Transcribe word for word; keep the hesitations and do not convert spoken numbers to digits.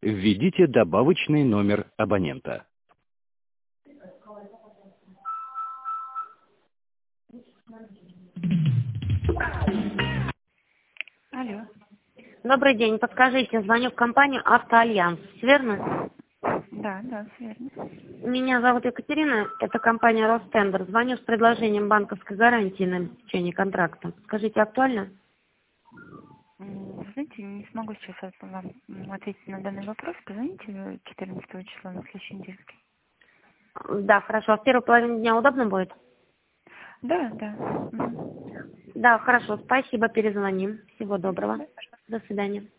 Введите добавочный номер абонента. Алло. Добрый день, подскажите, звоню в компанию «Автоальянс», верно? Да, да, всё верно. Меня зовут Екатерина, это компания «Ростендер». Звоню с предложением банковской гарантии на обеспечение контракта. Скажите, актуально? М, Вы знаете, не смогу сейчас от- вам м, ответить на данный вопрос. Позвоните четырнадцатого числа на следующей неделе. Да, хорошо. А в первой половине дня удобно будет? Да, да. Мгм. Да, хорошо. Спасибо, перезвоним. Всего доброго. До свидания.